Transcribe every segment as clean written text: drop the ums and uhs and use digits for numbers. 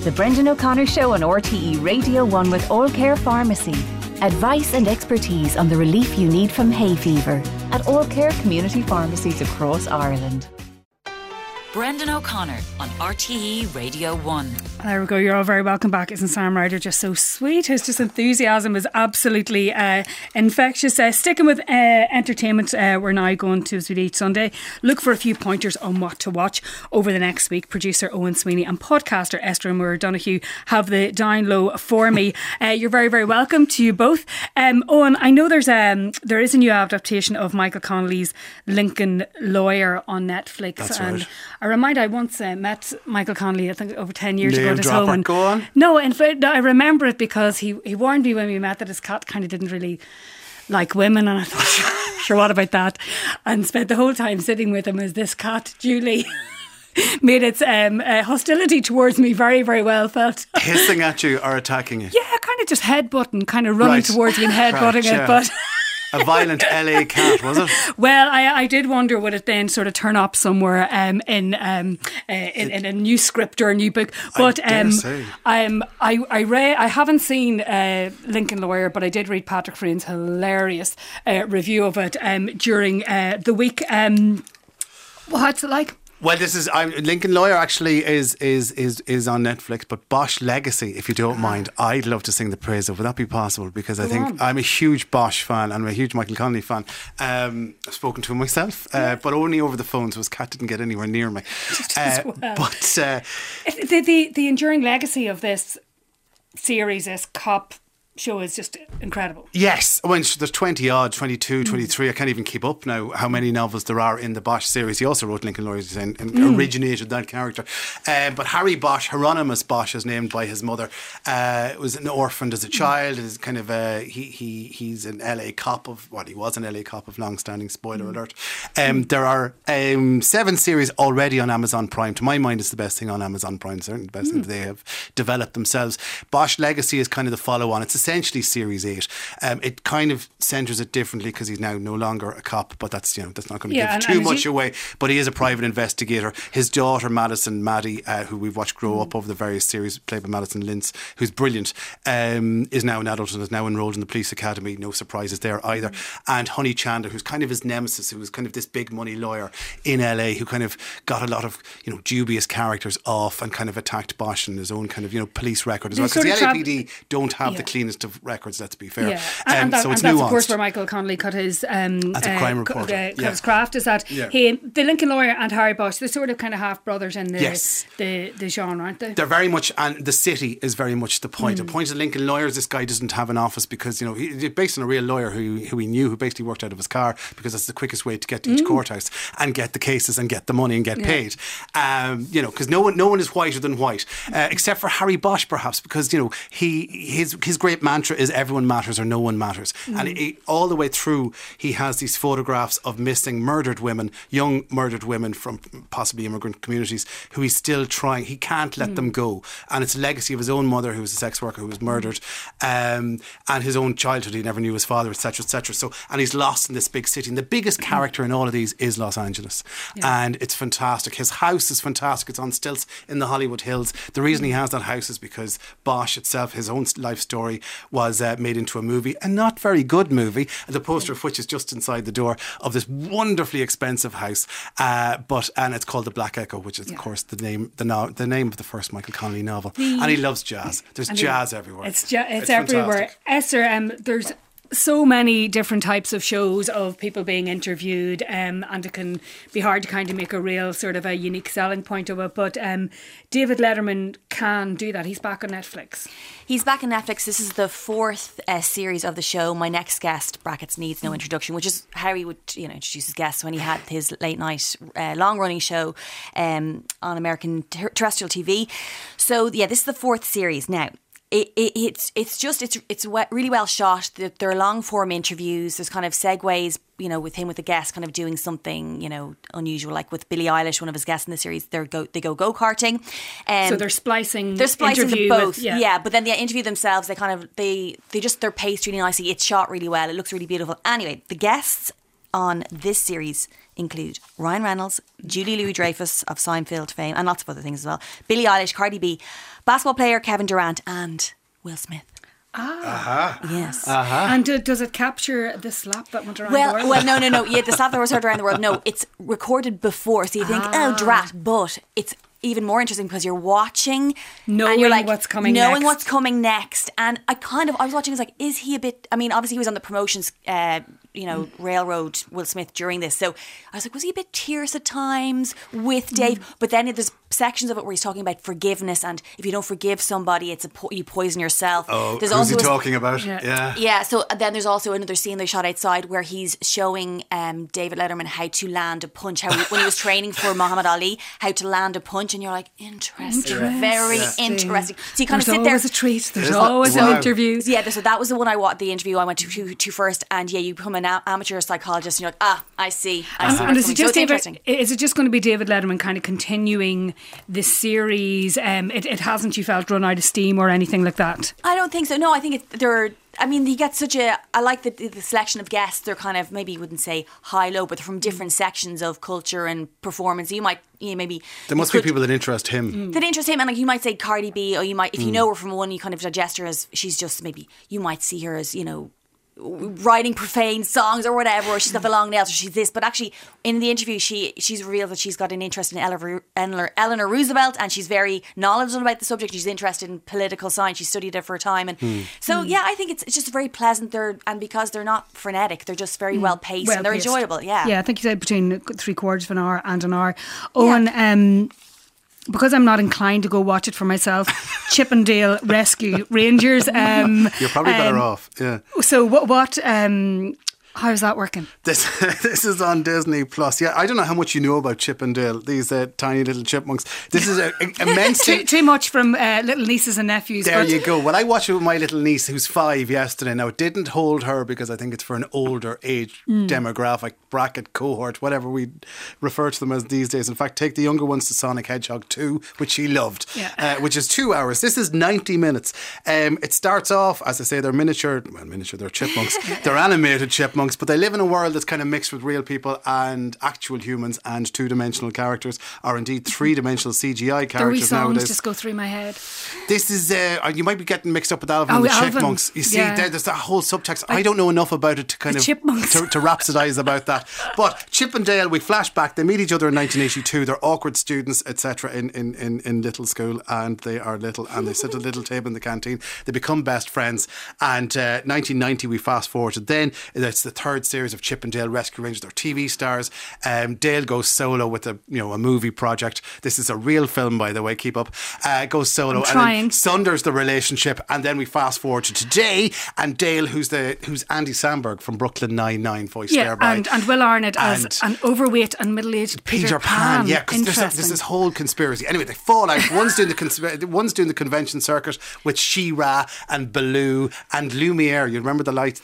The Brendan O'Connor Show on RTE Radio 1 with All Care Pharmacy. Advice and expertise on the relief you need from hay fever at All Care community pharmacies across Ireland. Brendan O'Connor on RTE Radio 1. There we go. You're all very welcome back. Isn't Sam Ryder just so sweet? His just enthusiasm is absolutely infectious. Sticking with entertainment, we're now going to, as we do each Sunday, look for a few pointers on what to watch over the next week. Producer Owen Sweeney and podcaster Esther Moore Donoghue have the down low for me. You're very, very welcome to you both. Owen, I know there is a new adaptation of Michael Connelly's Lincoln Lawyer on Netflix. That's and right. I remind I once met Michael Connelly, I think over 10 years ago at his dropper. home. Go on. No, in fact, I remember it because he warned me when we met that his cat kind of didn't really like women, and I thought, sure, what about that? And spent the whole time sitting with him as this cat, Julie, made its hostility towards me very, very well felt. Hissing at you or attacking you? Yeah, kind of just headbutting, kind of running towards me and headbutting it, but... A violent LA cat, was it? Well, I did wonder would it then sort of turn up somewhere in a new script or a new book. But I haven't seen Lincoln Lawyer, but I did read Patrick Frean's hilarious review of it during the week. What's it like? Well, this is Lincoln Lawyer actually is on Netflix, but Bosch Legacy, if you don't mind, I'd love to sing the praise of. Would that be possible? Because I think I'm a huge Bosch fan and I'm a huge Michael Connelly fan. I've spoken to him myself, but only over the phone, so his cat didn't get anywhere near me. But the enduring legacy of this series, this cop show, is just incredible. Yes, I mean, there's 20 odd, 22, 23. I can't even keep up now how many novels there are in the Bosch series. He also wrote Lincoln Lawyer and originated that character. But Harry Bosch, Hieronymus Bosch, is named by his mother. Was an orphaned as a child. Is kind of he's an LA cop of he was an LA cop of long-standing. Spoiler alert. There are 7 series already on Amazon Prime. To my mind, it's the best thing on Amazon Prime. Certainly the best thing that they have developed themselves. Bosch Legacy is kind of the follow-on. It's essentially series 8. It kind of centres it differently because he's now no longer a cop, but that's not going to give too much away. But he is a private investigator. His daughter Maddie, who we've watched grow up over the various series, played by Madison Lintz, who's brilliant, is now an adult and is now enrolled in the police academy. No surprises there either. And Honey Chandler, who's kind of his nemesis, who was kind of this big money lawyer in LA, who kind of got a lot of dubious characters off and kind of attacked Bosch and his own kind of police record as well, because the LAPD don't have the cleanest of records, let's be fair. And so it's that's nuanced. Of course where Michael Connelly cut his as a crime reporter, cut his craft, is that the Lincoln Lawyer and Harry Bosch, they're sort of kind of half brothers in the genre, aren't they? They're very much, and the city is very much the point. The point of Lincoln Lawyer is this guy doesn't have an office because he's based on a real lawyer who he knew, who basically worked out of his car because that's the quickest way to get to each courthouse and get the cases and get the money and get paid. Because no one is whiter than white, except for Harry Bosch perhaps, because his great mantra is everyone matters or no one matters. And all the way through, he has these photographs of missing young murdered women from possibly immigrant communities who he's still trying. He can't let them go. And it's a legacy of his own mother, who was a sex worker, who was murdered, and his own childhood. He never knew his father, etc., etc. So, and he's lost in this big city. And the biggest character in all of these is Los Angeles. And it's fantastic. His house is fantastic. It's on stilts in the Hollywood Hills. The reason he has that house is because Bosch itself, his own life story, was made into a movie, a not very good movie, the poster of which is just inside the door of this wonderfully expensive house, and it's called The Black Echo, which is of course the name of the first Michael Connelly novel. And he loves jazz. There's jazz everywhere. It's everywhere. Esther, there's so many different types of shows of people being interviewed, and it can be hard to kind of make a real sort of a unique selling point of it, but David Letterman can do that. He's back on Netflix. He's back on Netflix. This is the 4th series of the show. My next guest, brackets, needs no introduction, which is how he would introduce his guests when he had his late night long running show on American terrestrial TV. So this is the 4th series now. It's really well shot. There are long form interviews. There's kind of segues, with him, with the guest kind of doing something, unusual, like with Billie Eilish, one of his guests in the series. They go go-karting. So they're splicing them both. But then the interview themselves, they're paced really nicely. It's shot really well. It looks really beautiful. Anyway, the guests on this series include Ryan Reynolds, Julie Louis-Dreyfus of Seinfeld fame, and lots of other things as well. Billie Eilish, Cardi B, basketball player Kevin Durant, and Will Smith. Yes. And does it capture the slap that went around the world? Well, no. Yeah, the slap that was heard around the world. No, it's recorded before, so you think, drat, but it's even more interesting because you're watching, knowing and you're like, what's coming next. And I was watching, I was like, is he a bit? I mean, obviously he was on the promotions, railroad Will Smith during this, so I was like, was he a bit terse at times with Dave? But then there's sections of it where he's talking about forgiveness, and if you don't forgive somebody, it's you poison yourself. Oh, there's who's he talking about? Yeah. So then there's also another scene they shot outside where he's showing David Letterman how to land a punch, when he was training for Muhammad Ali, how to land a punch, and you're like, interesting. Very interesting. So you kind of sit there. There's always a treat. There's always an interview. Yeah, so that was the one the interview I went to first, and yeah, you become an amateur psychologist, and you're like, I see. And is it just going to be David Letterman kind of continuing this series? It hasn't, you felt, run out of steam or anything like that? I don't think so. No, I think he gets I like the selection of guests. They're kind of, maybe you wouldn't say high-low, but they're from different sections of culture and performance. You might, maybe... There must be people that interest him. That interest him, and like you might say Cardi B, or you might, if you know her from one, you kind of digest her as, she's just, maybe, you might see her as, writing profane songs or whatever, or she's got the long nails, or she's this. But actually, in the interview, she's revealed that she's got an interest in Eleanor Roosevelt, and she's very knowledgeable about the subject. She's interested in political science. She studied it for a time, and yeah, I think it's just very pleasant. And because they're not frenetic, they're just very well paced and they're enjoyable. Yeah, I think you said between 3/4 of an hour and an hour. Owen, because I'm not inclined to go watch it for myself, Chippendale Rescue Rangers. You're probably better off. Yeah. So what? How's that working? This is on Disney Plus. Yeah, I don't know how much you know about Chippendale, these tiny little chipmunks. This is immensely... too much from little nieces and nephews. There you go. Well, I watched it with my little niece who's 5 yesterday. Now, it didn't hold her because I think it's for an older age demographic, bracket, cohort, whatever we refer to them as these days. In fact, take the younger ones to Sonic Hedgehog 2, which she loved, which is 2 hours. This is 90 minutes. It starts off, as I say, they're they're chipmunks. They're animated chipmunks. But they live in a world that's kind of mixed with real people and actual humans and two-dimensional characters, or indeed three-dimensional CGI characters. The wee songs nowadays just go through my head. This is, you might be getting mixed up with Alvin and the Chipmunks. You see, there's that whole subtext. I don't know enough about it to kind of to rhapsodise about that. But Chippendale, we flash back. They meet each other in 1982. They're awkward students, etc. in little school, and they are little, and they sit at a little table in the canteen. They become best friends, and 1990 we fast forward to then. It's the third series of Chippendale Rescue Rangers. They're TV stars. Dale goes solo with a movie project. This is a real film, by the way. Keep up. Goes solo and then sunders the relationship, and then we fast forward to today, and Dale, who's Andy Samberg from Brooklyn Nine-Nine, voiced there by and Will Arnett as an overweight and middle-aged Peter Pan. Yeah, because there's this whole conspiracy. Anyway, they fall out. One's doing the convention circuit with She-Ra and Baloo and Lumiere. You remember the light,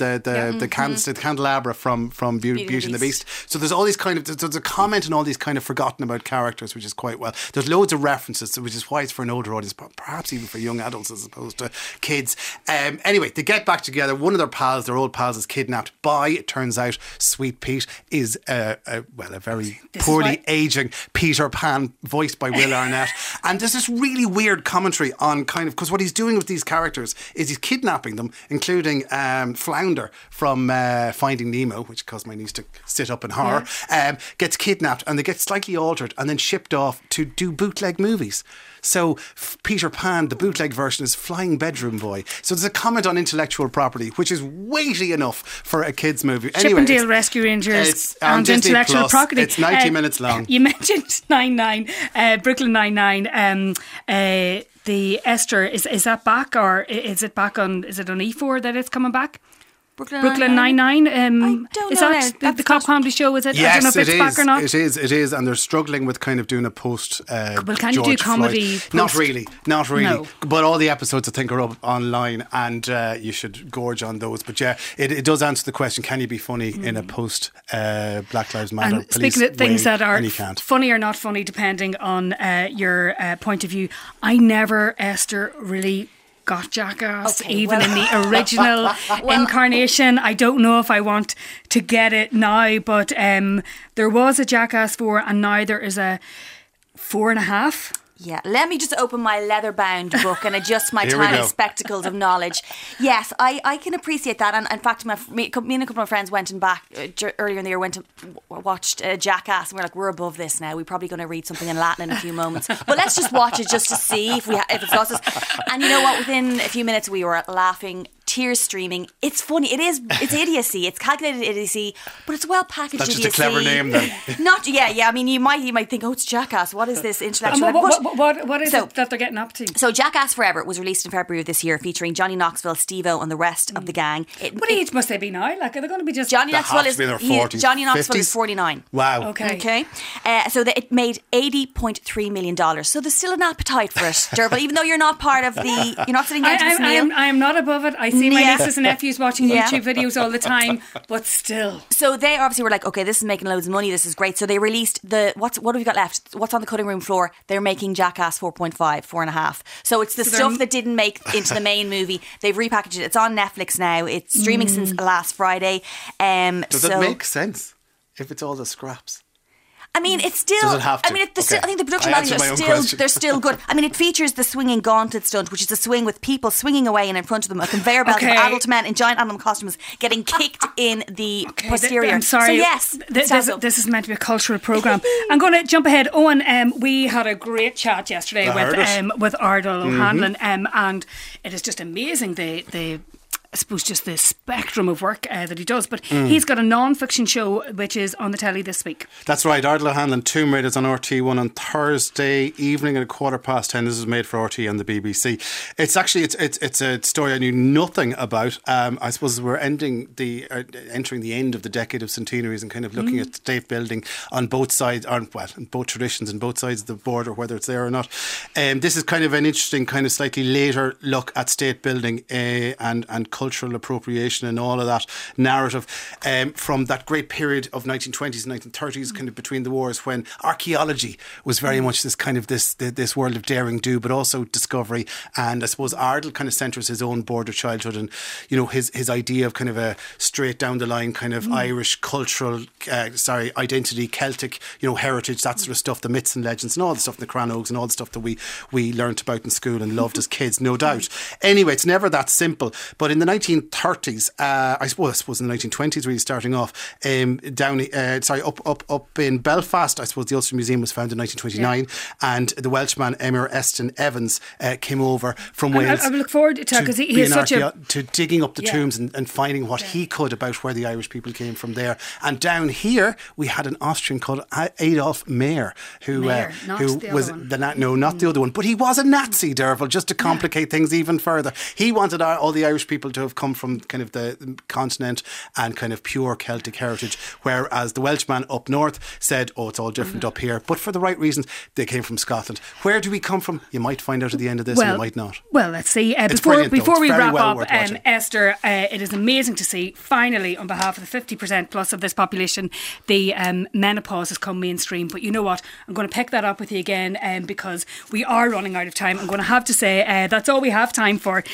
the candelabra from Beauty and the Beast. So there's all these there's a comment on all these kind of forgotten about characters, which is quite well. There's loads of references, which is why it's for an older audience, perhaps even for young adults as opposed to kids. Anyway, they get back together. One of their old pals, is kidnapped by, it turns out, Sweet Pete is a very poorly aging Peter Pan, voiced by Will Arnett. And there's this really weird commentary on because what he's doing with these characters is he's kidnapping them, including Flounder from Finding Nemo, which caused my niece to sit up in horror, gets kidnapped, and they get slightly altered and then shipped off to do bootleg movies. So Peter Pan, the bootleg version, is Flying Bedroom Boy. So there's a comment on intellectual property, which is weighty enough for a kids' movie. Chippendale Rescue Rangers and intellectual property. It's 90 minutes long. You mentioned Brooklyn Nine-Nine. The Esther, is that back, or is it back on? Is it on E4 that it's coming back? Brooklyn Nine-Nine. I don't know. Is that the cop comedy show? Is it? Yes, I don't know if it's back or not. It is, and they're struggling with kind of doing a post. Well, can you do comedy? Not really. No. But all the episodes, I think, are up online, and you should gorge on those. But yeah, it does answer the question: can you be funny in a post Black Lives Matter? And speaking of things that are can't. funny or not funny, depending on your point of view, I never, Esther, really got Jackass, Okay, even well- in the original incarnation. I don't know if I want to get it now, but there was a Jackass 4 and now there is a 4.5. Yeah, let me just open my leather-bound book and adjust my Here we tiny go. spectacles of knowledge. Yes, I can appreciate that. And in fact, me and a couple of my friends went and back earlier in the year, went and watched Jackass, and we're like, we're above this now. We're probably going to read something in Latin in a few moments. But let's just watch it just to see if it's lost us. And you know what? Within a few minutes, we were laughing, tears streaming. It's funny. It's idiocy. It's calculated idiocy, but it's well packaged That's idiocy. just a clever name then. Not, yeah. I mean, you might think, oh, it's Jackass. What is this intellectual? And what is it that they're getting up to? So Jackass Forever was released in February of this year, featuring Johnny Knoxville, Steve-O and the rest of the gang. What age must they be now? Like, are they going to be just... Johnny They Knoxville have to is be in their 40s, Johnny Knoxville is 50s. 49. Wow. Okay. So it made $80.3 million. So there's still an appetite for it, Derval, even though you're not part of the... You're not sitting down to this meal. I am not above it. I see my Yeah. nieces and nephews watching Yeah. YouTube videos all the time, but still. So they obviously were like, okay, this is making loads of money, this is great. So they released what have we got left? What's on the cutting room floor? They're making Jackass 4.5, 4.5. So it's the stuff that didn't make into the main movie. They've repackaged it. It's on Netflix now. It's streaming since last Friday. Does it make sense if it's all the scraps? I mean, it's still. Does it have to? I mean, Okay. I think the production I values answered are my own still. question. They're still good. I mean, it features the swinging gauntlet stunt, which is a swing with people swinging away, and in front of them a conveyor belt Okay. of adult men in giant animal costumes getting kicked in the posterior. I'm sorry. So yes, this is meant to be a cultural programme. I'm going to jump ahead. Owen, we had a great chat yesterday I heard it. with Ardal O'Hanlon, and it is just amazing the I suppose just the spectrum of work that he does. But he's got a non-fiction show which is on the telly this week. That's right, Ardal O'Hanlon, Tomb Raiders on RT1 on Thursday evening at 10:15. This is made for RT and the BBC. It's actually it's a story I knew nothing about. I suppose we're entering the end of the decade of centenaries and kind of looking at state building on both sides, on both traditions and both sides of the border, whether it's there or not. This is kind of an interesting, kind of slightly later look at state building and cultural appropriation and all of that narrative from that great period of 1920s and 1930s, kind of between the wars, when archaeology was very much this kind of this world of daring do, but also discovery. And I suppose Ardal kind of centres his own border childhood and, you know, his idea of kind of a straight down the line kind of Irish cultural identity, Celtic, you know, heritage, that sort of stuff, the myths and legends and all the stuff in the Crannogs and all the stuff that we learnt about in school and loved as kids, no doubt. Anyway, it's never that simple. But in the 1930s, I suppose in the 1920s, really starting off, up in Belfast, I suppose the Ulster Museum was founded in 1929, and the Welshman Emir Eston Evans came over from Wales. I look forward to because he is such to digging up the tombs and finding what he could about where the Irish people came from there. And down here, we had an Austrian called Adolf Mayer, who not the was other one. not the other one, but he was a Nazi, Derval, just to complicate things even further. He wanted all the Irish people to have come from kind of the continent and kind of pure Celtic heritage, whereas the Welshman up north said, oh, it's all different up here, but for the right reasons. They came from Scotland. Where do we come from? You might find out at the end of this, and you might not. Well, let's see. Before we wrap up, Esther, it is amazing to see finally, on behalf of the 50% plus of this population, the menopause has come mainstream. But you know what? I'm going to pick that up with you again because we are running out of time. I'm going to have to say that's all we have time for.